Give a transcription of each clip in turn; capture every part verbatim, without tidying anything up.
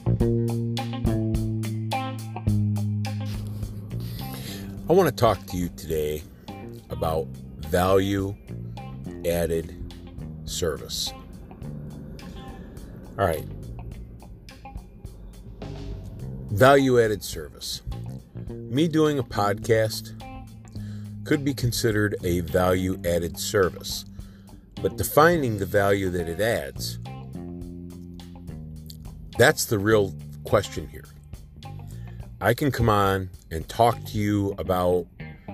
I want to talk to you today about value-added service. All right. Value-added service. Me doing a podcast could be considered a value-added service, but defining the value that it adds, that's the real question here. I can come on and talk to you about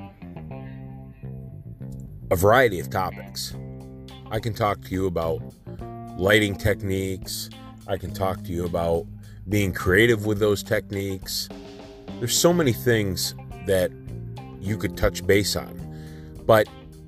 a variety of topics. I can talk to you about lighting techniques. I can talk to you about being creative with those techniques. There's so many things that you could touch base on. But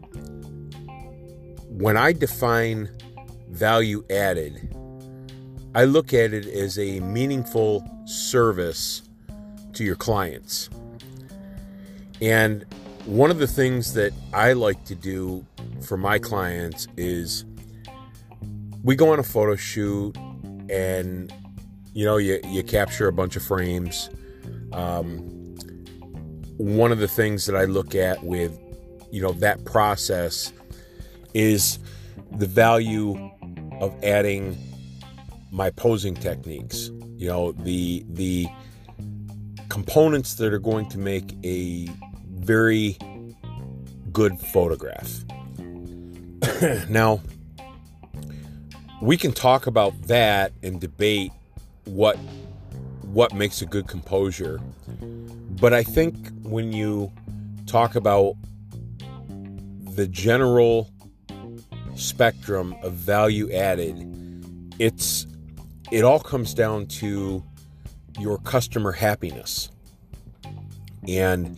when I define value added, I look at it as a meaningful service to your clients. And one of the things that I like to do for my clients is we go on a photo shoot and, you know, you, you capture a bunch of frames. Um, one of the things that I look at with, you know, that process is the value of adding my posing techniques, you know, the, the, components that are going to make a very good photograph. Now, we can talk about that and debate what what makes a good composure. But I think when you talk about the general spectrum of value added, it's it all comes down to your customer happiness. And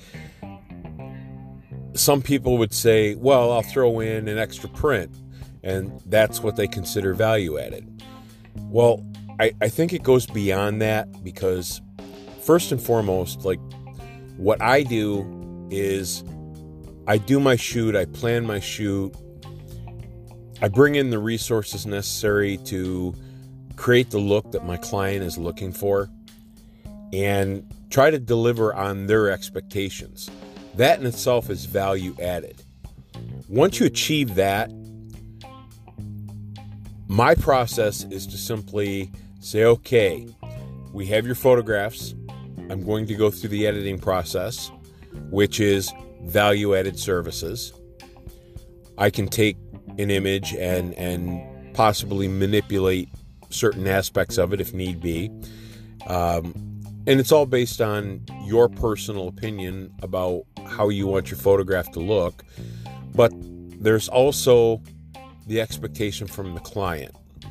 some people would say, well, I'll throw in an extra print, and that's what they consider value added. Well, I, I think it goes beyond that, because first and foremost, like what I do is I do my shoot, I plan my shoot, I bring in the resources necessary to create the look that my client is looking for, and try to deliver on their expectations. That in itself is value added. Once you achieve that, my process is to simply say, okay, we have your photographs. I'm going to go through the editing process, which is value added services. I can take an image and, and possibly manipulate certain aspects of it if need be. Um, And it's all based on your personal opinion about how you want your photograph to look. But there's also the expectation from the client.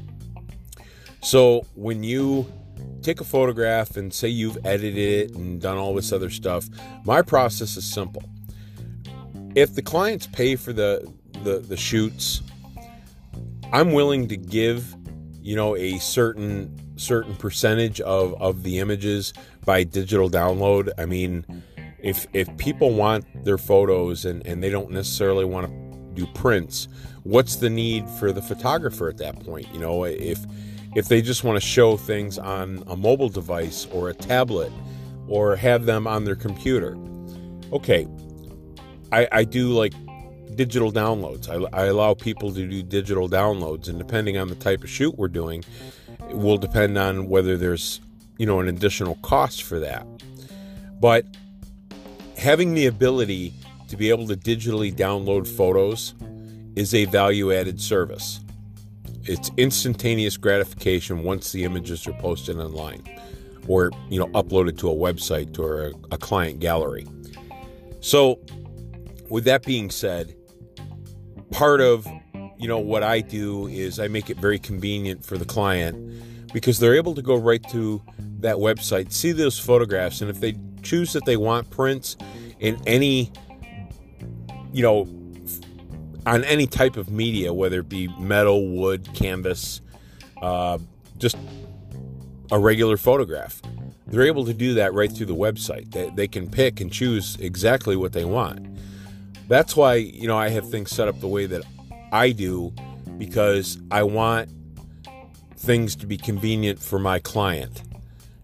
So when you take a photograph and say you've edited it and done all this other stuff, my process is simple. If the clients pay for the, the, the shoots, I'm willing to give, you know, a certain certain percentage of, of the images by digital download. I mean, if if people want their photos and, and they don't necessarily want to do prints, what's the need for the photographer at that point? You know, if if they just want to show things on a mobile device or a tablet or have them on their computer. Okay, I, I do like digital downloads. I, I allow people to do digital downloads, and depending on the type of shoot we're doing, it will depend on whether there's, you know, an additional cost for that. But having the ability to be able to digitally download photos is a value-added service. It's instantaneous gratification once the images are posted online or, you know, uploaded to a website or a, a client gallery. So with that being said, part of, you know, what I do is I make it very convenient for the client, because they're able to go right to that website, see those photographs, and if they choose that they want prints in any, you know, on any type of media, whether it be metal, wood, canvas, uh, just a regular photograph, they're able to do that right through the website. They, they can pick and choose exactly what they want. That's why, you know, I have things set up the way that I do, because I want things to be convenient for my client.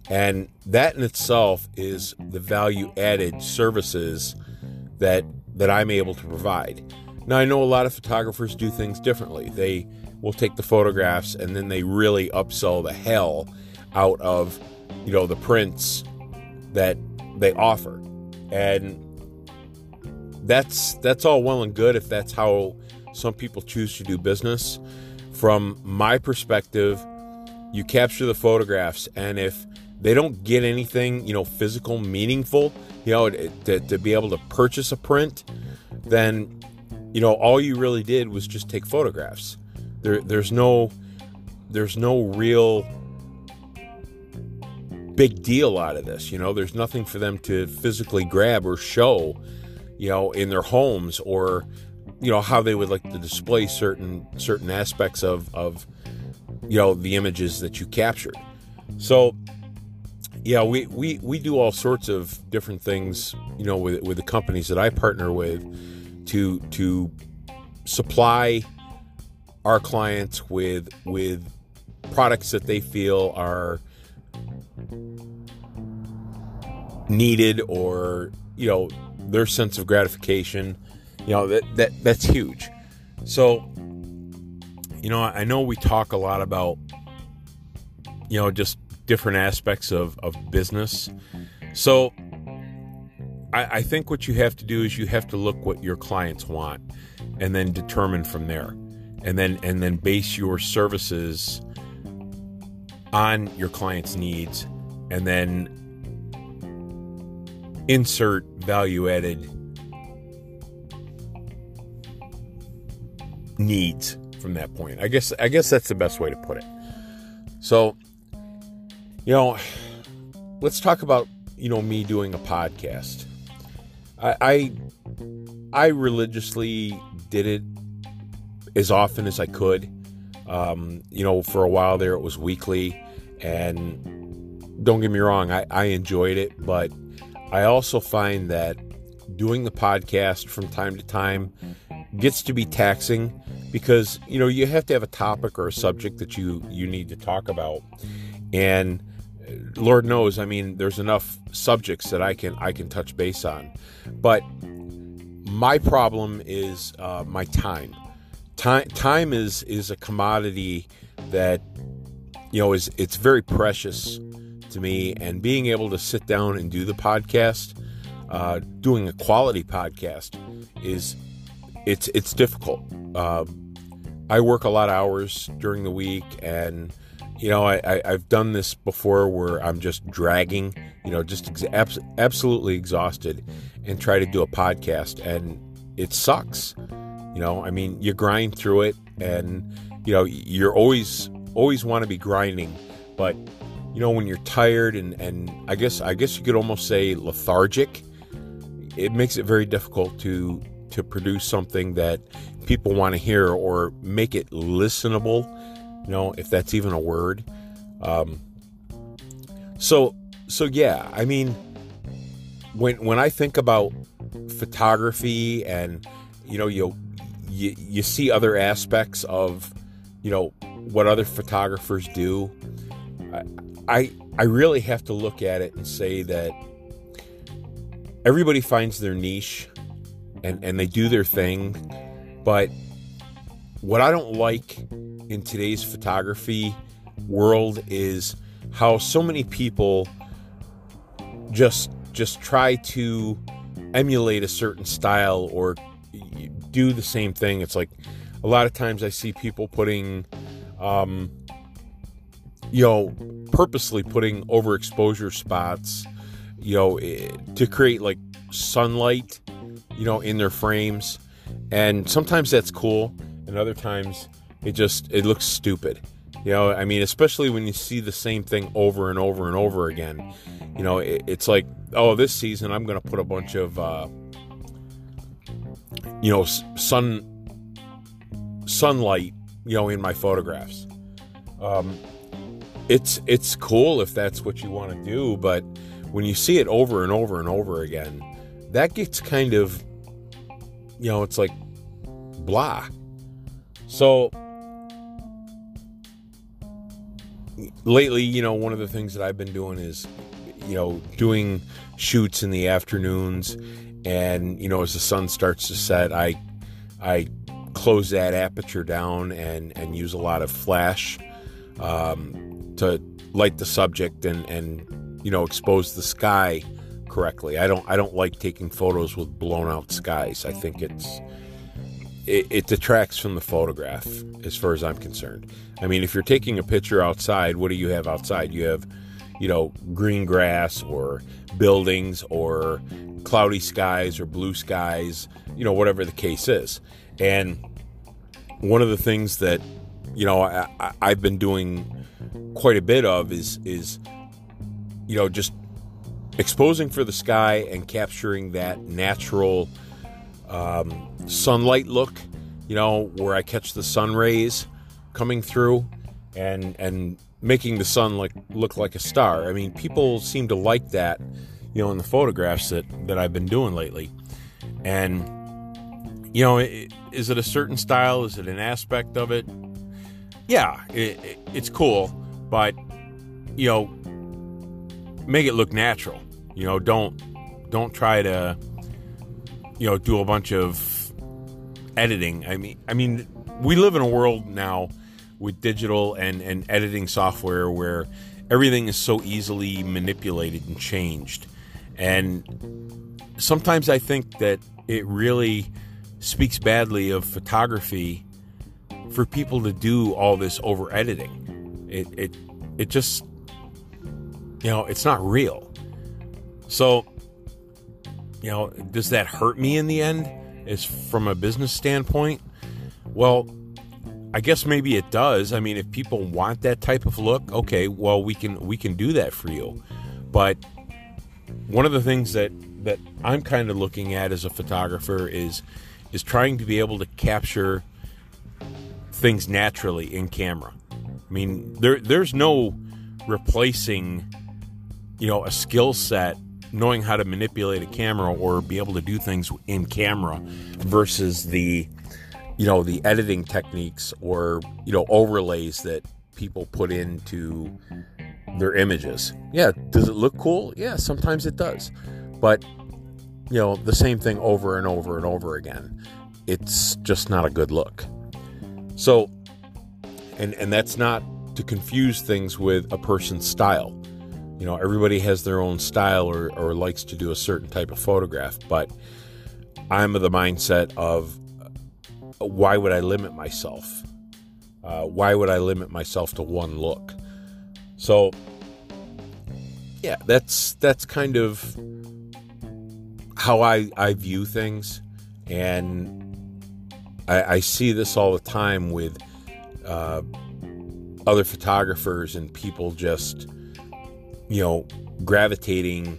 And that in itself is the value-added services that that I'm able to provide. Now, I know a lot of photographers do things differently. They will take the photographs and then they really upsell the hell out of, you know, the prints that they offer. And that's that's all well and good if that's how some people choose to do business. From my perspective, you capture the photographs, and if they don't get anything, you know, physical, meaningful, you know, to, to be able to purchase a print, then, you know, all you really did was just take photographs. There, there's no, there's no real big deal out of this. You know, there's nothing for them to physically grab or show, you know, in their homes, or, you know, how they would like to display certain certain aspects of, of, you know, the images that you captured. So, yeah, we, we, we do all sorts of different things, you know, with with the companies that I partner with to to supply our clients with with products that they feel are needed, or, you know, their sense of gratification. You know, that that that's huge. So, you know, I know we talk a lot about, you know, just different aspects of, of business. So I, I think what you have to do is you have to look what your clients want and then determine from there. And then and then base your services on your client's needs, and then insert value-added needs from that point. I guess I guess that's the best way to put it. So, you know, let's talk about, you know, me doing a podcast. I I, I religiously did it as often as I could. Um, you know, for a while there it was weekly, and don't get me wrong, I, I enjoyed it, but I also find that doing the podcast from time to time gets to be taxing, because, you know, you have to have a topic or a subject that you, you need to talk about. And Lord knows, I mean, there's enough subjects that I can I can touch base on. But my problem is uh, my time. Time time is is a commodity that, you know, is it's very precious to me. And being able to sit down and do the podcast, uh, doing a quality podcast, is it's it's difficult. Uh, I work a lot of hours during the week, and you know, I, I, I've done this before where I'm just dragging, you know, just ex- abs- absolutely exhausted, and try to do a podcast, and it sucks. You know, I mean, you grind through it, and, you know, you're always, always want to be grinding. But, you know, when you're tired and, and I guess, I guess you could almost say lethargic, it makes it very difficult to, to produce something that people want to hear, or make it listenable. You know, if that's even a word. Um, so, so yeah, I mean, when, when I think about photography, and, you know, you, you, you see other aspects of, you know, what other photographers do, I, I, I really have to look at it and say that everybody finds their niche, and, and they do their thing. But what I don't like in today's photography world is how so many people just just try to emulate a certain style or do the same thing. It's like a lot of times I see people putting, um, you know, purposely putting overexposure spots, you know, to create like sunlight, you know, in their frames. And sometimes that's cool, and other times it just, it looks stupid. You know, I mean, especially when you see the same thing over and over and over again. You know, it, it's like, oh, this season I'm going to put a bunch of, uh, you know, sun, sunlight, you know, in my photographs. Um, it's, it's cool if that's what you want to do, but when you see it over and over and over again, that gets kind of, you know, it's like blah. So, lately, you know, one of the things that I've been doing is, you know, doing shoots in the afternoons, and, you know, as the sun starts to set, I, I close that aperture down and, and use a lot of flash, um, to light the subject and, and, you know, expose the sky correctly. I don't, I don't like taking photos with blown out skies. I think it's, it, it detracts from the photograph as far as I'm concerned. I mean, if you're taking a picture outside, what do you have outside? You have, you know, green grass or buildings or cloudy skies or blue skies, you know, whatever the case is. And one of the things that, you know, I, I, I've been doing quite a bit of is, is, you know, just exposing for the sky and capturing that natural um, sunlight look, you know, where I catch the sun rays coming through and, and making the sun like look like a star. I mean, people seem to like that, you know, in the photographs that, that I've been doing lately. And, you know, is it a certain style? Is it an aspect of it? Yeah, it, it, it's cool, but, you know, make it look natural. You know, don't don't try to, you know, do a bunch of editing. I mean, I mean, we live in a world now with digital and, and editing software where everything is so easily manipulated and changed. And sometimes I think that it really speaks badly of photography for people to do all this over editing. It, it, it just, you know, it's not real. So, you know, does that hurt me in the end is from a business standpoint? Well, I guess maybe it does. I mean, if people want that type of look, okay, well, we can we can do that for you. But one of the things that, that I'm kind of looking at as a photographer is is trying to be able to capture things naturally in camera. I mean, there there's no replacing, you know, a skill set, knowing how to manipulate a camera or be able to do things in camera versus the, you know, the editing techniques or, you know, overlays that people put into their images. Yeah, does it look cool? Yeah, sometimes it does. But, you know, the same thing over and over and over again. It's just not a good look. So, and and that's not to confuse things with a person's style. You know, everybody has their own style or, or likes to do a certain type of photograph, but I'm of the mindset of uh, why would I limit myself? Uh, why would I limit myself to one look? So, yeah, that's that's kind of how I, I view things, and I, I see this all the time with uh, other photographers and people just, you know, gravitating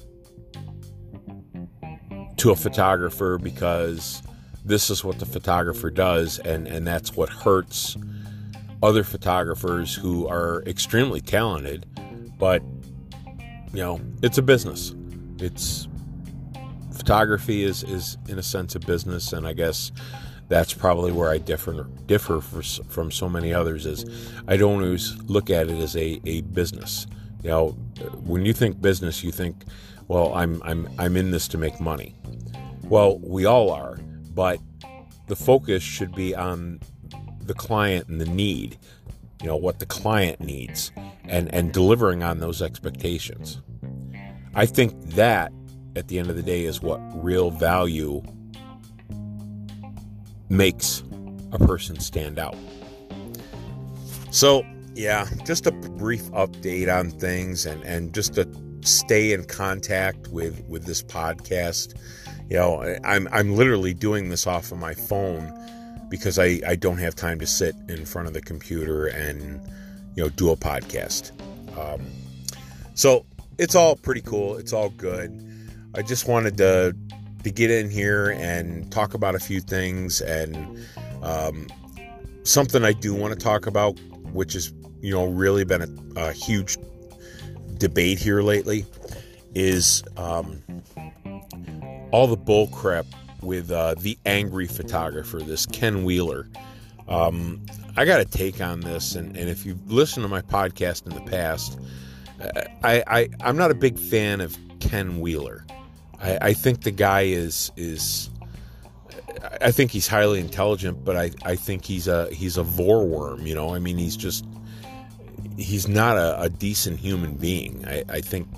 to a photographer because this is what the photographer does, and, and that's what hurts other photographers who are extremely talented, but, you know, it's a business. It's photography is, is in a sense a business, and I guess that's probably where I differ differ for, from so many others is I don't always look at it as a, a business. You know, when you think business, you think, well, I'm I'm I'm in this to make money. Well, we all are, but the focus should be on the client and the need, you know, what the client needs, and, and delivering on those expectations. I think that, at the end of the day, is what real value makes a person stand out. So, yeah, just a brief update on things, and, and just to stay in contact with, with this podcast. You know, I'm I'm literally doing this off of my phone because I, I don't have time to sit in front of the computer and, you know, do a podcast. Um, so it's all pretty cool. It's all good. I just wanted to to get in here and talk about a few things, and um, something I do want to talk about, which has, you know, really been a, a huge debate here lately, is um, all the bull crap with uh, the angry photographer, this Ken Wheeler. Um, I got a take on this, and, and if you've listened to my podcast in the past, I, I, I'm not a big fan of Ken Wheeler. I, I think the guy is is I think he's highly intelligent, but I, I think he's a he's a vorworm, you know. I mean, he's just he's not a, a decent human being. I, I think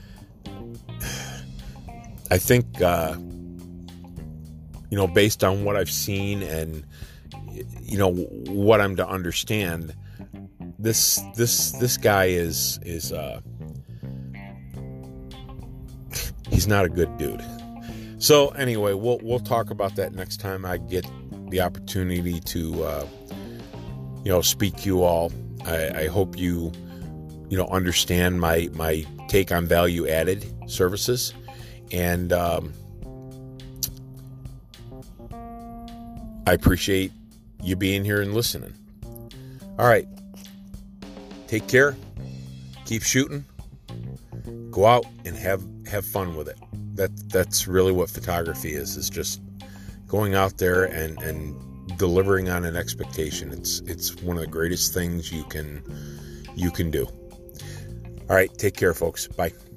I think uh, you know, based on what I've seen and you know what I'm to understand, this this this guy is is uh, he's not a good dude. So anyway, we'll we'll talk about that next time I get the opportunity to uh, you know speak to you all. I, I hope you you know understand my my take on value added services, and um, I appreciate you being here and listening. All right, take care, keep shooting, go out and have have fun with it. That that's really what photography is, is just going out there and, and delivering on an expectation. It's it's one of the greatest things you can you can do. All right, take care, folks. Bye.